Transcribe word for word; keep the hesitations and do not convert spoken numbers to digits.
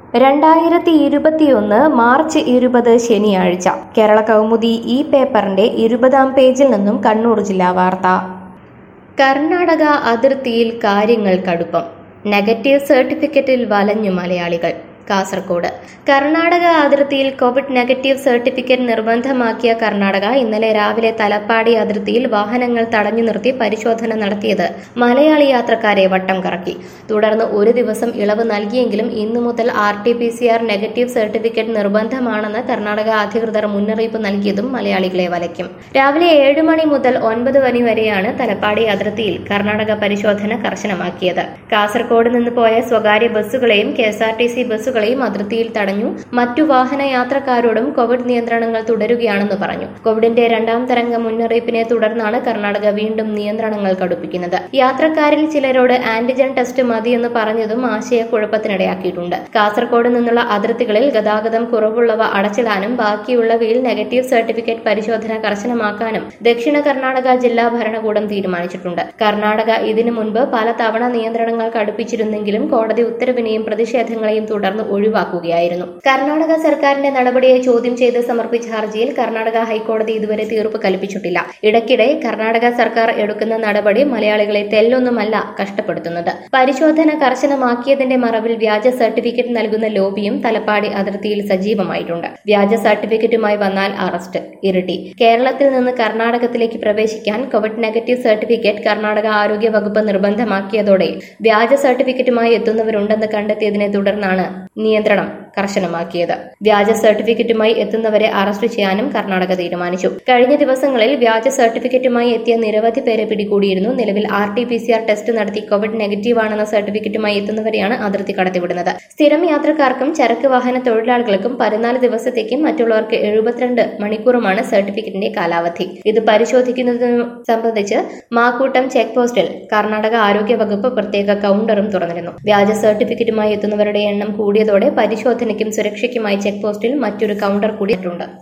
രണ്ടായിരത്തി ഇരുപത്തിയൊന്ന് മാർച്ച് ഇരുപത് ശനിയാഴ്ച കേരള കൗമുദി ഈ പേപ്പറിന്റെ ഇരുപതാം പേജിൽ നിന്നും കണ്ണൂർ ജില്ലാ വാർത്ത. കർണാടക അതിർത്തിയിൽ കാര്യങ്ങൾ കടുപ്പം, നെഗറ്റീവ് സർട്ടിഫിക്കറ്റിൽ വലഞ്ഞു മലയാളികൾ. കാസർഗോഡ് കർണാടക അതിർത്തിയിൽ കോവിഡ് നെഗറ്റീവ് സർട്ടിഫിക്കറ്റ് നിർബന്ധമാക്കിയ കർണാടക ഇന്നലെ രാവിലെ തലപ്പാടി അതിർത്തിയിൽ വാഹനങ്ങൾ തടഞ്ഞു നിർത്തി പരിശോധന നടത്തിയത് മലയാളി യാത്രക്കാരെ വട്ടം കറക്കി. തുടർന്ന് ഒരു ദിവസം ഇളവ് നൽകിയെങ്കിലും ഇന്നു മുതൽ R T P C R negative certificate നിർബന്ധമാണെന്ന് കർണാടക അധികൃതർ മുന്നറിയിപ്പ് നൽകിയതും മലയാളികളെ വലയ്ക്കും. രാവിലെ ഏഴ് മണി മുതൽ ഒൻപത് മണി വരെയാണ് തലപ്പാടി അതിർത്തിയിൽ കർണാടക പരിശോധന കർശനമാക്കിയത്. കാസർഗോഡ് നിന്ന് പോയ സ്വകാര്യ ബസ്സുകളെയും K S R T C ബസ്സുകൾ യും അതിർത്തിയിൽ തടഞ്ഞു. മറ്റു വാഹന യാത്രക്കാരോടും കോവിഡ് നിയന്ത്രണങ്ങൾ തുടരുകയാണെന്ന് പറഞ്ഞു. കോവിഡിന്റെ രണ്ടാം തരംഗ മുന്നറിയിപ്പിനെ തുടർന്നാണ് കർണാടക വീണ്ടും നിയന്ത്രണങ്ങൾ കടുപ്പിക്കുന്നത്. യാത്രക്കാരിൽ ചിലരോട് ആന്റിജൻ ടെസ്റ്റ് മതിയെന്ന് പറഞ്ഞതും ആശയക്കുഴപ്പത്തിനിടയാക്കിയിട്ടുണ്ട്. കാസർഗോഡ് നിന്നുള്ള അതിർത്തികളിൽ ഗതാഗതം കുറവുള്ളവ അടച്ചിടാനും ബാക്കിയുള്ളവയിൽ നെഗറ്റീവ് സർട്ടിഫിക്കറ്റ് പരിശോധന കർശനമാക്കാനും ദക്ഷിണ കർണാടക ജില്ലാ ഭരണകൂടം തീരുമാനിച്ചിട്ടുണ്ട്. കർണാടക ഇതിനു മുൻപ് പലതവണ നിയന്ത്രണങ്ങൾ കടുപ്പിച്ചിരുന്നെങ്കിലും കോടതി ഉത്തരവിനെയും പ്രതിഷേധങ്ങളെയും തുടർന്ന് ഒഴിവാക്കുകയായിരുന്നു. കർണാടക സർക്കാരിന്റെ നടപടിയെ ചോദ്യം ചെയ്ത് സമർപ്പിച്ച ഹർജിയിൽ കർണാടക ഹൈക്കോടതി ഇതുവരെ തീർപ്പ് കൽപ്പിച്ചിട്ടില്ല. ഇടയ്ക്കിടെ കർണാടക സർക്കാർ എടുക്കുന്ന നടപടി മലയാളികളെ തെല്ലൊന്നുമല്ല കഷ്ടപ്പെടുത്തുന്നത്. പരിശോധന കർശനമാക്കിയതിന്റെ മറവിൽ വ്യാജ സർട്ടിഫിക്കറ്റ് നൽകുന്ന ലോബിയും തലപ്പാടി അതിർത്തിയിൽ സജീവമായിട്ടുണ്ട്. വ്യാജ സർട്ടിഫിക്കറ്റുമായി വന്നാൽ അറസ്റ്റ് ഇരട്ടി. കേരളത്തിൽ നിന്ന് കർണാടകത്തിലേക്ക് പ്രവേശിക്കാൻ കോവിഡ് നെഗറ്റീവ് സർട്ടിഫിക്കറ്റ് കർണാടക ആരോഗ്യ വകുപ്പ് നിർബന്ധമാക്കിയതോടെ വ്യാജ സർട്ടിഫിക്കറ്റുമായി എത്തുന്നവരുണ്ടെന്ന് കണ്ടെത്തിയതിനെ തുടർന്നാണ് നിയന്ത്രണം കർശനമാക്കിയത്. വ്യാജ സർട്ടിഫിക്കറ്റുമായി എത്തുന്നവരെ അറസ്റ്റ് ചെയ്യാനും കർണാടക തീരുമാനിച്ചു. കഴിഞ്ഞ ദിവസങ്ങളിൽ വ്യാജ സർട്ടിഫിക്കറ്റുമായി എത്തിയ നിരവധി പേരെ പിടികൂടിയിരുന്നു. നിലവിൽ R T P C R test നടത്തി കോവിഡ് നെഗറ്റീവ് ആണെന്ന സർട്ടിഫിക്കറ്റുമായി എത്തുന്നവരെയാണ് അതിർത്തി കടത്തിവിടുന്നത്. സ്ഥിരം യാത്രക്കാർക്കും ചരക്ക് വാഹന തൊഴിലാളികൾക്കും പതിനാല് ദിവസത്തേക്കും മറ്റുള്ളവർക്ക് എഴുപത്തിരണ്ട് മണിക്കൂറുമാണ് സർട്ടിഫിക്കറ്റിന്റെ കാലാവധി. ഇത് പരിശോധിക്കുന്നതിന് സംബന്ധിച്ച് മാക്കൂട്ടം ചെക്ക് പോസ്റ്റിൽ കർണാടക ആരോഗ്യ വകുപ്പ് പ്രത്യേക കൌണ്ടറും തുറന്നിരുന്നു. വ്യാജ സർട്ടിഫിക്കറ്റുമായി എത്തുന്നവരുടെ എണ്ണം കൂടിയതോടെ പരിശോധനയ്ക്കും സുരക്ഷയ്ക്കുമായി ചെക്ക് പോസ്റ്റിൽ മറ്റൊരു കൌണ്ടർ കൂടിയിട്ടുണ്ട്.